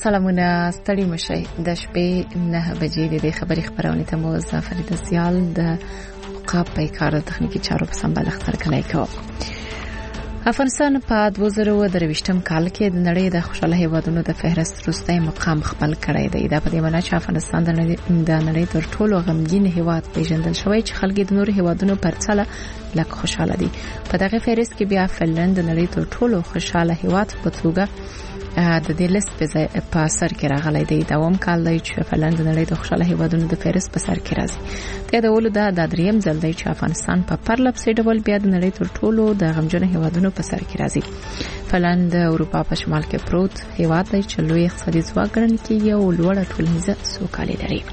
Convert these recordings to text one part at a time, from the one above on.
سلامونه ستړي مشي د شپې 9 بجې د خبري خبرونه ته مو فرید سیال د عقاب پیکار تخنیکی چارو په سمبال اختر کړای کو. افغانستان په 2023 کال کې د نړۍ د خوشاله هیوادونو د فهرست وروستی مقام خپل کړی دی. دا په دې معنی چې افغانستان د نړۍ تر ټولو غمګین هیواد پیژندل شوی چې خلک د نورو هیوادونو پرڅله لکه خوشاله دي. په دغه فهرست کې بیا فنلند د نړۍ تر ټولو خوشاله هیواد په توګه د دې لیست په سر کې راغلی دی. دوام کال دی چې فنلند د نړۍ د خوشاله هیوادونو د فهرست په سر کې راځي. د ولود د دریم ځل دی چې افغانستان په پرلپسې ډول بیا د نړۍ تر ټولو د غمجن هیوادونو په سر کې راځي. فنلند د اروپا په شمال کې پروت هیواد دی چې لوی اقتصادي ځواک ګڼل کېږي او لوړه ټولنیزه سوکالي لري.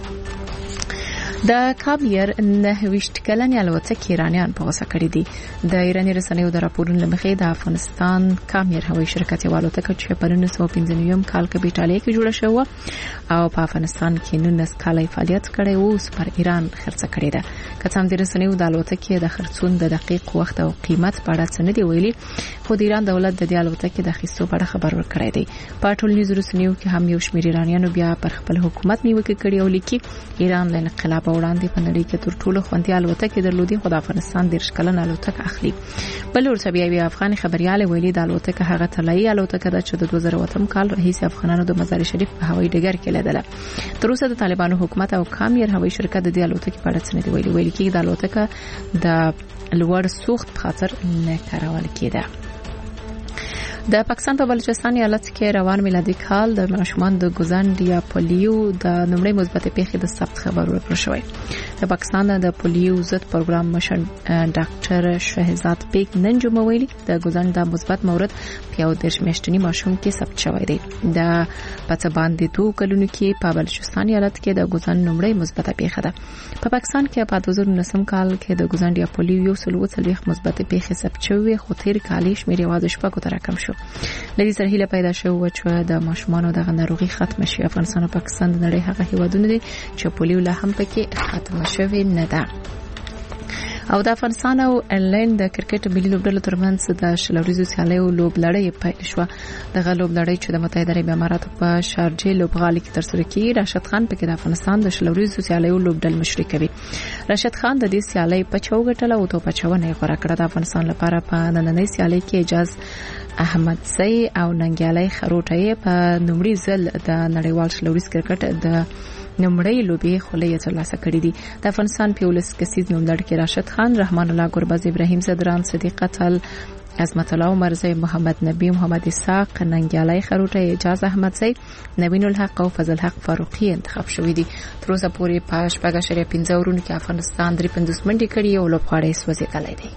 د کابلیر 29 کلنې الوتکې ایرانیان په غوسه کړې دي. د ایراني رسنیو د راپورونو لمخې د افغانستان کامیر هوایي شرکت یو الوتکه چې په 1995 کال کې په ایټالیا کې جوړه شوه او په افغانستان کې 19 کال فعالیت کړی او پر ایران خرڅ کړې ده. کڅام د رسنیو د الوتکې د خرڅون د دقیق وخت او قیمت په اړه څه نه دی ویلي، خو د ایران دولت د دې الوتکې د خصوصي په اړه خبر ورکړی دی. په ټولنیزو رسنیو کې هم یو شمېر ایرانیانو بیا پر خپل حکومت نیوکه کړې او لیکي ایران له انقلاب وړاندې په نړۍ کې تر ټولو خوندي الوتکې درلودي، خو د افغانستان د شکلن الوتکه اخلي. بل ورته بیا افغان خبريال ویلي د الوتکه هغه طلایي الوتکه ده چې د 2008 کال رئیس افغانانو د مزار شریف په هوایي ډګر کې لیدله. تر اوسه د طالبانو حکومت او کامیر هوایي شرکت د دې الوتکې په اړه څه نه دی ویلي. ویل کېږي د الوتکه د لوړ سوخت په خاطر نه کارول کېده. د پاکستان په بلوچستان ایالت کې روان میلادي کال د ماشومان د ګوزند یا پولیو د نمړې مثبت پیښې د ثبت خبر ورکړ شوی. د پاکستان د پولیو ضد پروګرام مشر ډاکټر شهزاد بیگ نن جمعه ویلي د ګوزند د مثبت مورد په یو د میاشتنی ماشوم کې ثبت شوی دی. د پڅ باندې 2 کلونو کې په بلوچستان ایالت کې د ګوزند نمړې مثبت پیښه ده. په پاکستان کې په 2019 کال کې د ګوزند یا پولیو 140 مثبت پیښې ثبت شوې، خو تیر کال شمېر یوازې شپږ ته راکم شو. لدی سره هیله پیدا شو چې د ماشومانو د ناروغي ختم شي. افغانستان او پاکستان د نړۍ هغه هیوادونه دي چې پولیو لا هم پکې ختم شوی نه ده. او د افغانستان او ایرلند د کرکټ ملي لوبډلو ترمنځ د شلوريزو سیالیو لوبلړۍ پیل شو. دغه لوبلړۍ چې د متحده عربي اماراتو په شارجه لوبغالي کې ترسره کیږي، راشد خان پکې د افغانستان د شلوريزو سیالیو لوبډل مشري کوي. راشد خان د دې سیالۍ په چوغټل او توپ چونه غوړه کړه. د افغانستان لپاره په نننۍ سیالۍ کې اجاز احمد سي او ننګیالي خروټي په نومړي ځل د نړیوال شلوريز کرکټ د نمړی لوبي خولې ترلاسه کړې دي. د افغانستان پیولس کسیز نوملړ کې راشد خان، رحمان الله ګربز، ابراهیم زدران، صدیق قتل، عظمت الله مرزي، محمد نبی، محمد اسحاق، ننګیالي خروټي، اجاز احمد سي، نوین الحق او فضل حق فاروقي انتخاب شوې دي. تر اوسه پورې په 15 ورونو کې افغانستان 53 منډي کړي او لوبغاړي سوځېدلای دي.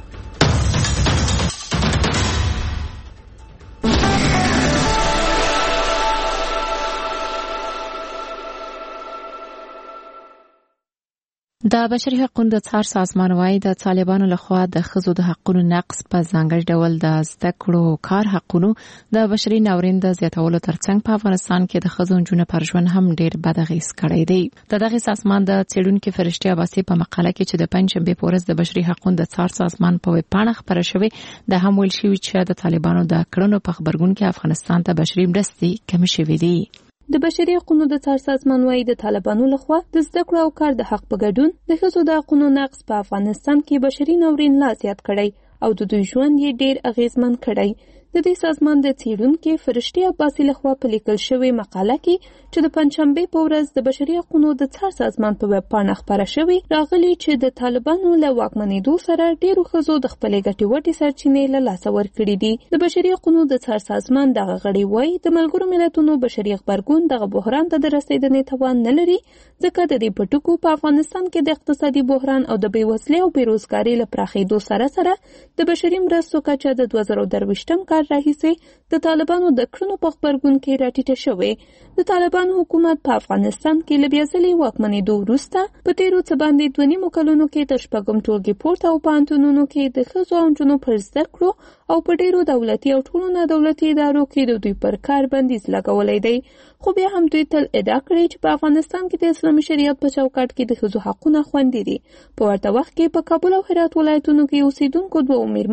د بشري حقوقو د څار سازمان وايي د طالبانو لخوا د ښځو د حقوقو نقض په ځانګړي ډول د زده کړو کار حقوقو د بشري ناورین د زیاتولو ترڅنګ په افغانستان کې د ښځو جنونو پر ژوند هم ډېر بد اغېز کړی دی. دغه سازمان د څېړونکو فرشتي عباسي په مقاله کې چې د پنځشنبه په ورځ د بشري حقوقو د څار سازمان په ویب پاڼه خبره شوې، د هم ویل شوی چې د طالبانو د کړنو په خبرګون کې افغانستان ته بشري مرستې کم شوې دي. د بشري حقوقو د څار سازمان وايي د طالبانو لخوا د زده کړو او کار د حق په ګډون د ښځو د حقوقو نقض په افغانستان کې بشري ناورین لا زیات کړی او د دوی ژوند یې ډېر اغیزمن کړی. د دې سازمان د څېړونکو فرشتي عباسي لخوا په لیکل شوی مقاله کې چې د پنځشنبه په ورځ د بشري حقوقو د څار سازمان په ویب پاڼه خبره شوې، راغلي چې د طالبانو له واکمنېدو سره ډېرو ښځو د خپلې ګټې وټې سرچینې له لاسه ورکړې دي. د بشري حقوقو د څار سازمان دغه غړي وايي د ملګرو ملتونو بشري غبرګون دغه بحران ته د رسیدنې توان نه لري، ځکه د دې پټکو په افغانستان کې د اقتصادي بحران او د بېوزلۍ او بېروزګارۍ له پراخېدو سره سره د بشري مرستو کچه د 2023 کال راهیسې د طالبانو د کړنو په خبرګون کې راټیټه شوې. د طالبانو حکومت په افغانستان کې له بیا ځلې واکمنېدو وروسته په تیرو څه باندې 2.5 کلونو کې د شپږم ټولګي پورته او پوهنتونونو کې د ښځو او نجونو پر زده کړو او په ډېرو دولتي او ټولو نادولتي ادارو کې د دوی پر کار بندیز لګولی دی. خو بیا هم دوی تل ادعا کړې چې په افغانستان کې د اسلامي شریعت په چوکاټ کې د ښځو حقونه خوندي دي. په ورته وخت کې په کابل او هرات ولایتونو کې اوسېدونکو دوه میرمنو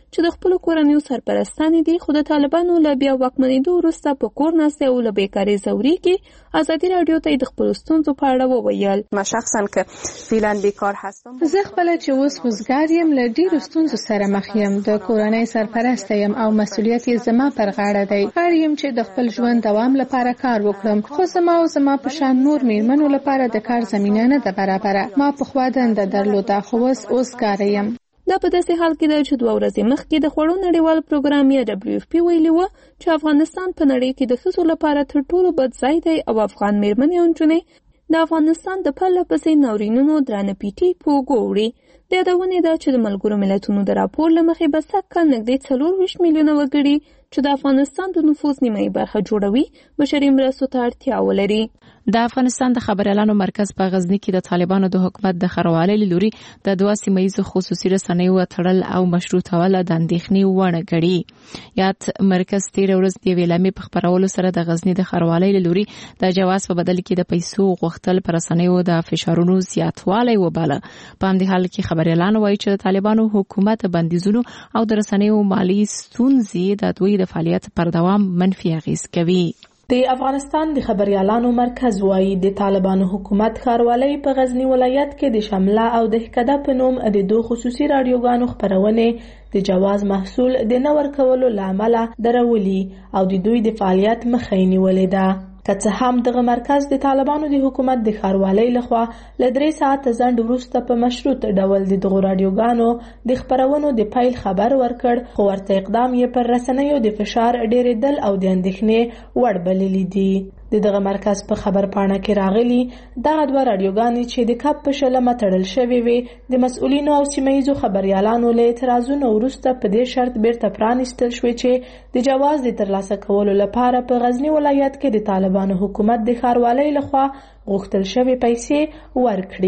چې د خپل کورنیو سرپرستان دي، خو د طالبانو له بیا واکمنېدو وروسته په کور ناسته او له بیکارۍ ځورېږي. ازادي راډیو ته د خپلو ستونزو په اړه وویل. ما شخصا که فعلا بیکار هستم، زه خپل چې اوس وزګار یم، له ډېرو ستونزو سره مخ یم. د کورنۍ سرپرست یم او مسؤلیت یې زما پر غاړه دی. اړ یم چې د خپل ژوند دوام لپاره کار وکړم، خو زما په شان نور میرمنو لپاره د کار زمینه نه ده برابره. ما پخوا دنده درلوده، خو اوس کار یم. دا په داسې حال کې ده چې 2 ورځې مخکې د خوړو نړیوال پروګرام یا WFP ویلي و چې افغانستان په نړۍ کې د ښځو لپاره تر ټولو بد ځای دی او افغان میرمنې او نجونې د افغانستان د پرله پسې ناورینونو درانه پیټي په اوږو وړي. د یادونې ده چې د ملګرو ملتونو د راپور له مخې به سږکال نږدې 24 میلیونه وګړي چې د افغانستان د نفوذ نیمایي برخه جوړوي بشري مرستو ته اړتیا ولري. د افغانستان د خبريالانو مرکز په غزنی کې د طالبانو د حکومت د خروالۍ لوري د 2 سیمه‌یزو خصوصي رسنیو تړل او مشروطول د اندېښنې وړ ګڼي. یاد مرکز تیر ورځ د ویلامي په خبرولو سره د غزنی د خروالۍ لوري د جواز په بدل کې د پیسو غوښتل پر رسنیو د فشارونو زیاتوالی وباله. په همدې حال کې خبريالانو وایي چې د طالبانو حکومت بندیزونو او د رسنیو مالی ستونزې د دوی د فعالیت پر دوام منفي اغیز کوي. د افغانستان د خبريالانو مرکز وایي د طالبانو حکومت ښاروالۍ په غزنی ولایت کې د شمله او د هکده په نوم د 2 خصوصي رادیوګانو خبرونه د جواز محصول د نه ورکولو له امله درولي او د دوی د فعالیت مخه یې نیولې ده. که څه هم دغه مرکز د طالبانو د حکومت د ښاروالۍ لخوا له 3 ساعته ځنډ وروسته په مشروط ډول د دغو رادیوګانو د خبرونو د پیل خبر ورکړ، خو ورته اقدام یې پر رسنیو د فشار ډېرېدل او د اندېښنې وړ بللی دي. د دغه مرکز په خبر پاڼه کې راغلي دغه 2 رادیوګانې چې د کپ په شلمه تړل شوې وي د مسؤلینو او سیمه‌یزو خبريالانو له اعتراضونو وروسته په دې شرط بیرته پرانیستل شوې چې د جواز د ترلاسه کولو لپاره په غزنی ولایت کې د طالبانو حکومت د ښاروالۍ لخوا غوښتل شوې پیسې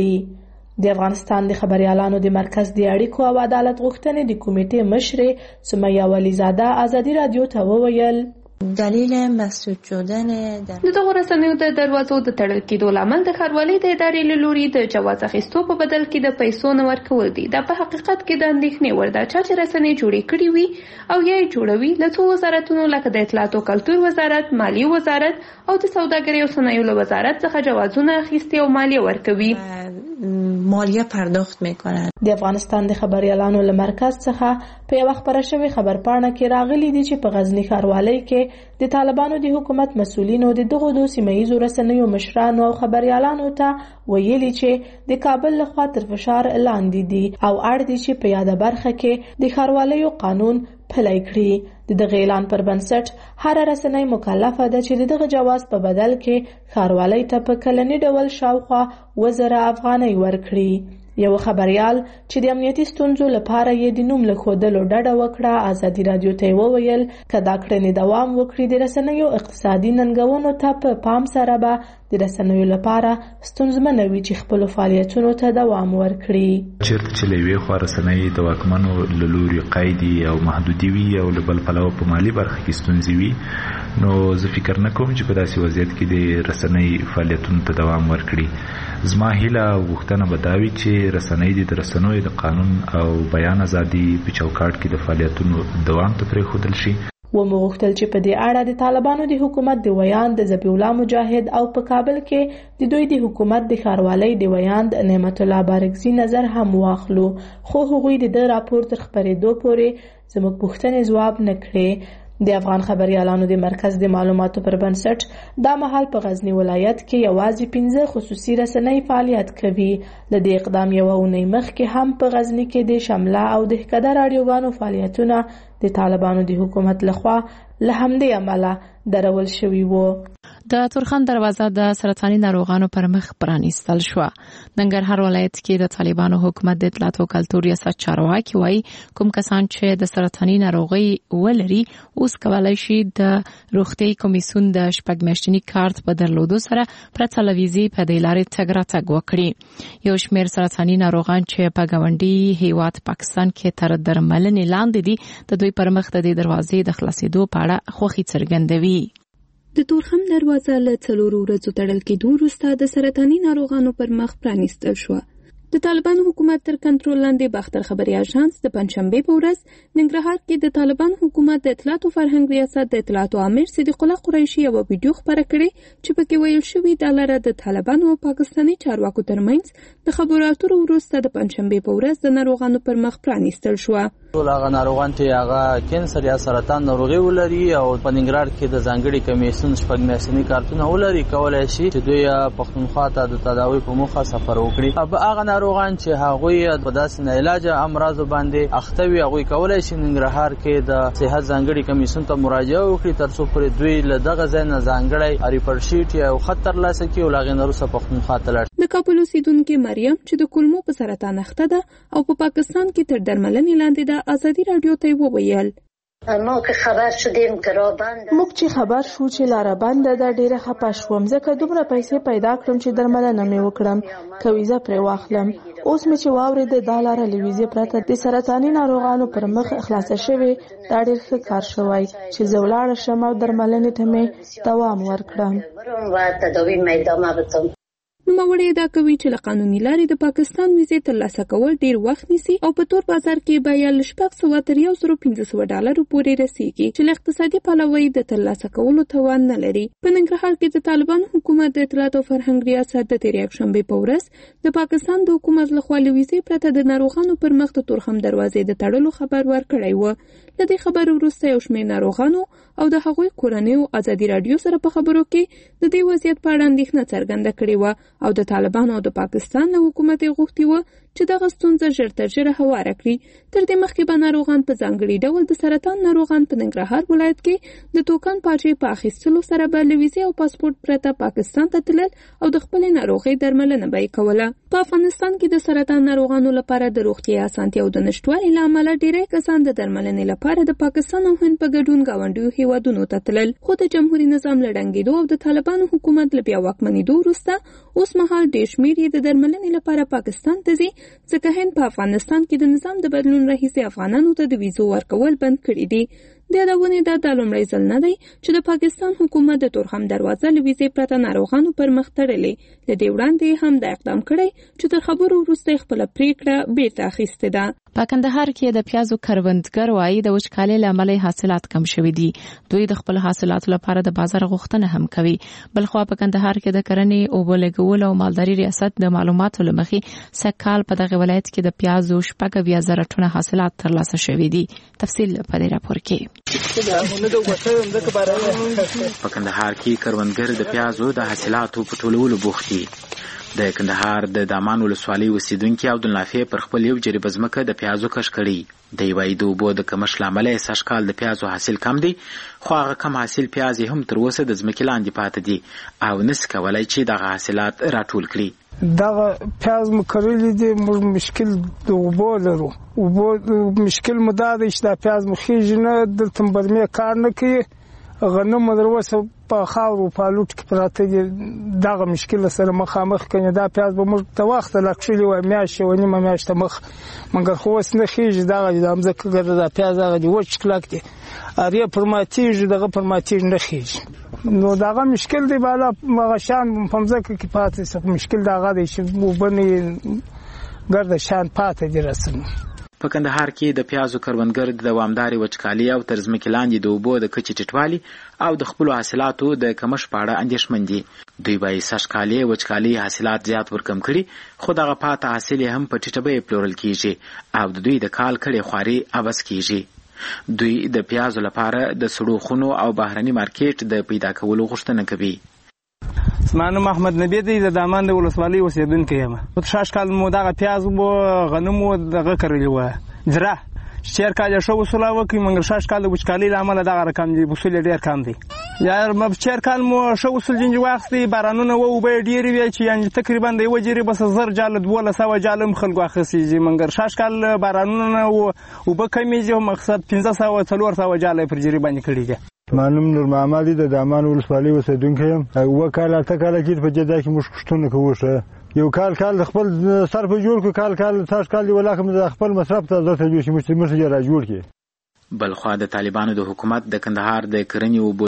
ورکړي. د افغانستان د خبريالانو د مرکز د اړیکو او عدالت غوښتنې د کمیټې مشر سمیه ولیزاده ازادي رادیو ته وویل دلیل مسدود شدن دغه رسنیو د دروازو د تړل کېدو لامل د ښاروالۍ د ادارې له لوري د جواز اخیستو په بدل کې د پیسو نه ورکول دي. دا په حقیقت کې د اندېښنې وړ ده چې رسنۍ جوړې کړې وي او یا یې جوړوي له 2 وزارتونو لکه د اطلاعات او کلتور وزارت، مالیې وزارت او د سوداګرۍ او صنایعو له وزارت څخه جوازونه اخیستي او مالیه ورکوي. مالیه پرداخت میکنن. د افغانستان د خبريالانو له مرکز څخه په یو خبره شوی خبرپاڼه کې راغلي دي چې په غزنی ښاروالۍ کې د طالبانو د حکومت مسؤلینو د دغو 2 سیمه‌یزو رسنیو مشرانو او خبريالانو ته ویلي چې د کابل لخوا تر فشار لاندې دي او اړ دي چې په یاده برخه کې د ښاروالۍ قانون پلی کړي. د دغه اعلان پر بنسټ هر رسنۍ مکلفه ده چې د دغه جواز په بدل کې ښاروالۍ ته په کلني ډول شاوخوا 1000 افغانۍ ورکړي. یو خبريال چې د امنیتي ستونزو لپاره یې د نوم له ښودلو ډډه وکړه ازادي رادیو ته وویل که دا کړنې دوام وکړي د رسنیو اقتصادي ننګونو ته په پام سره به د رسنیو لپاره ستونزمنه وي چې خپلو فعالیتونو ته دوام ورکړي. چیرته چې له یوې خوا رسنۍ د واکمنو له لوري قیدي او محدودي وي او له بل پلوه په مالي برخه کې ستونزې وي، نو زه فکر نه کوم چې په داسې وضعیت کې د رسنۍ فعالیتونو ته دوام ورکړي. زما هیله او غوښتنه به دا وي چې رسنۍ د رسنیو د قانون او بیان ازادي په چوکاټ کې د فعالیتونو دوام ته پرېښودل شي. ومغوښتل چې په دې اړه د طالبانو د حکومت د ویاند ذبیح الله مجاهد او په کابل کې د دوی د حکومت د ښاروالۍ د ویاند نعمت الله بارکزي نظر هم واخلو، خو هغوی د راپور تر خبرېدو پورې زموږ پوښتنې ځواب نه کړې. د افغان خبريالانو د مرکز د معلوماتو پر بنسټ دا مهال په غزنی ولایت کې یوازې 15 خصوصي رسنۍ فعالیت کوي. د دې اقدام یو اونۍ مخکې هم په غزنی کې د شمله او د هکده رادیوګانو فعالیتونه د طالبانو د حکومت لخوا له همدې امله درول شوي وو. د تورخم دروازه د سرطاني ناروغانو پر مخ پرانیستل شو. ننګرهار ولایت کې د طالبانو حکومت د اطلاعات او کلتور ریاست چارواکي وایي کوم کسان چې د سرطاني ناروغي ولري اوس کولای شي د روغتي کمیسیون د شپږ میاشتني کارت په درلودو سره پرته له ویزې په دې لارې تګ راتګ وکړي. یو شمېر سرطاني ناروغان چې په ګاونډي هیواد پاکستان کې تر درملنې لاندې دي د دوی پر مخ د دروازې د خلاصېدو په اړه خوښي څرګندوي. د تورخم دروازه له 4 ورځو تړل کېدو وروسته د سرطاني ناروغانو پر مخ پرانیستل شو. د طالبانو حکومت تر کنټرول لاندې باختر خبري اژانس د پنځشنبه په ورځ ننګرهار کې د طالبانو حکومت د اطلاعات او فرهنګ ریاست د اطلاعات امیر صدیق الله قریشي یو ویډیو خبره کړې چې پکې ویل شوی د لاره د طالبانو او پاکستاني چارواکو ترمنځ د خبرو اترو وروسته د پنځشنبه په ورځ د ناروغانو پر مخ پرانیستل شو. ټول هغه ناروغان چې هغه کینسر یا سرطان ناروغي ولري او په ننګرهار کې د ځانګړي کمیسیون شپږ میاشتني کارتونه ولري کولای شي چې دوی پښتونخوا ته د تداوی په موخه سفر وکړي. هغه ناروغان چې هغه په داسې نه علاج امراض باندې اخته وي هغه کولای شي ننګرهار کې د صحت ځانګړي کمیسیون ته مراجعه وکړي تر څو پر دوی له دغه ځای نه ځانګړي ریپورت شیټ یا خطر لاسه کې ولغې نورسه پښتونخوا ته لړ. د کابل اوسیدونکو مریم چې د کولمو په سرطان اخته ده او په پاکستان کې تر درملنې لاندې ده ازادي رادیو ته وویل موږ چې خبر شو چې لاره بنده ده ډیره خپه شوم ځکه دومره پیسې پیدا کړم چې درملنه مې وکړم کویزه پرې واخلم اوس مې چې واورېده دا لاره له ویزې پرته د سرطاني ناروغانو پر مخ خلاصه شوې دا ډېر ښه کار شوی چې زه ولاړه شم او درملنې ته مې دوام ورکړم. نوموړی ادعا کوي چې له قانوني لارې د پاکستان ویزې ترلاسه کول ډیر وخت نیسي او په تور بازار کې بیه له $600 تر $1,500 پورې رسیږي چې له اقتصادي پلوه د ترلاسه کولو توان نه لري. په ننګرهار کې د طالبانو حکومت د اطلاعات او فرهنګ ریاست د تېرې یکشنبې په ورځ د پاکستان د حکومت لخوا له ویزې پرته د ناروغانو پر مخ د تورخم دروازې د تړلو خبر ورکړی و. له دې خبرو وروسته یو شمېر ناروغانو او د هغوی کورنیو ازادي رادیو سره په خبرو کې د دې وضعیت په اړه اندېښنه څرګنده کړې وه او د طالبانو او د پاکستان له حکومت یې غوښتي وه چې دغه ستونزه ژر تر ژره هواره کړي. تر دې مخکې به ناروغان په ځانګړي ډول د سرطان ناروغان په ننګرهار ولایت کې د توکن پاچې په اخیستلو سره به له ویزې او پاسپورت پرته پاکستان ته تلل او د خپلې ناروغۍ درملنه به یې کوله. په افغانستان کې د سرطان ناروغانو لپاره د روغتیا اسانتیاو د نشتوالي له امله ډېری کسان د درملنې لپاره د پاکستان او هند په ګډون ګاونډیو هیوادونو ته تلل. خو د جمهوري نظام له ړنګېدو او د طالبانو حکومت له بیا واکمنېدو وروسته اوس مهال ډېر شمېر یې د درملنې لپاره پاکستان ته ځي ځکه هند په افغانستان کې د نظام د بدلون راهیسې افغانانو ته د ویزو ورکول بند کړي دي. د یادونې دا لومړی ځل نه دی چې د پاکستان حکومت د تورخم دروازه له ویزې پرته ناروغانو پر مخ تړلې. له دې وړاندې هم دا اقدام کړی چې تر خبرو وروسته خپله پریکړه بیرته اخیستې ده. په کندهار کې د پیازو کروندګر وايي د وچکالۍ له امله حاصلات کم شوي دي. دوی د خپل حاصلاتو لپاره د بازار غوښتنه هم کوي. بلخوا په کندهار کې د کرنې او اوبه او مالداري ریاست د معلوماتو له مخې سږکال په دغه ولایت کې د پیازو 80,000 ټنه حاصلات ترلاسه شوي دي. تفصیل په دې راپور کې. په کندهار کې کروندګر د پیازو د حاصلاتو په ټولولو بوخت دي. د کندهار د دامان ولسوالۍ اوسیدونکي عبدالنافع پر خپل یو جریب ځمکه د پیازو کښت کړی. دی وایي د اوبو د کمښت له امله یې سږکال د پیازو حاصل کم دی خو هغه کم حاصل پیاز یې هم تر اوسه د ځمکې لاندې پاتې دي او نسي کولی چې دغه حاصلات راټول کړي. دغه پیاز مو کرلی دي موږ مشکل د اوبو لرو. اوبو مشکل مو دا دی چې دا پیاز مو خیږي نه دلته برمې کار نه کوي غنم در اوسه په خاورو په لوټ کې پراته دي. دغه مشکل سره مخامخ کړي. دا پیاز به موږ ته وخت لکشلی و میاشت و نیمه میاشت مخ مګر خو اوس نه خیږي. دغه د امزکه ګرځي دا پیاز هغه دی وچ کلک دی اړیا پرماتیږي دغه پرماتیږي نه خیږي. نو دغه مشکل دی بالا مغشان په مزکه کې پاتې څه مشکل دغه دی چې وبني ګرځي شان پاتې دي رسنه. په کندهار کې د پیازو کروندګر د دوامدارې وچکالۍ او تر ځمکې لاندې د اوبو د کچې ټیټوالي او د خپلو حاصلاتو د کمښت په اړه اندېښمن دي. دوی وایي سږکالي وچکالۍ حاصلات زیات ورکم کړي خو دغه پاته حاصل هم په ټیټه بیه پلورل کیږي او د دوی د کال کړې خواري عوض کیږي. دوی د پیازو لپاره د سړو خونو او بهرني مارکیټ د پیدا کولو غوښتنه کوي. اسمانو محمد نبی دی د دامان د ولسوالۍ اوسیدونکی یم. شاش کال مو دغه پیاز مو غنم مو دغه کرلی و جره چیر کال شو وصول وکي مګر شاش کال د وچکالۍ لامل دغه رقم دی وصول ډیر کم دی. یا مب چیر کال مو شو وصول جنج وخت بارانونه و به ډیر وی چې یعنی تقریبا د وجری بس زر جالد ولا سوا جالم خلکو اخسیږي مګر شاش کال بارانونه و به کمیږي مقصد 1500 جاله پر جری باندې کړی دی. معلوم نور محمد د دامان ولسوالۍ اوسیدونکی یم. وکاله تکاله کې په جده کې مشکشتونه کوشه یو کال خپل صرف جوړ کو کال تاش کال دی ولاکه خپل مصرف ته ضرورت جوړ شي مشتري را جوړ کی. بلخوا د طالبانو د حکومت د کندهار د کرنې او